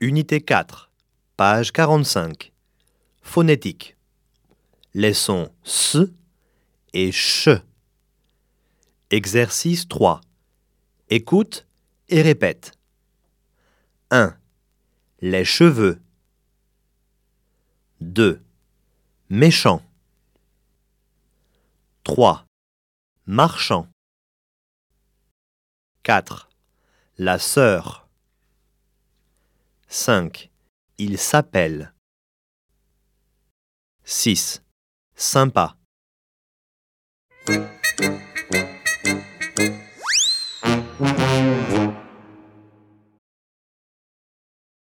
Unité 4, page 45. Phonétique. Les sons S et CH. Exercice 3. Écoute et répète. 1. Les cheveux. 2. Méchant. 3. Marchand. 4. La sœur. 5. Il s'appelle. 6. Sympa.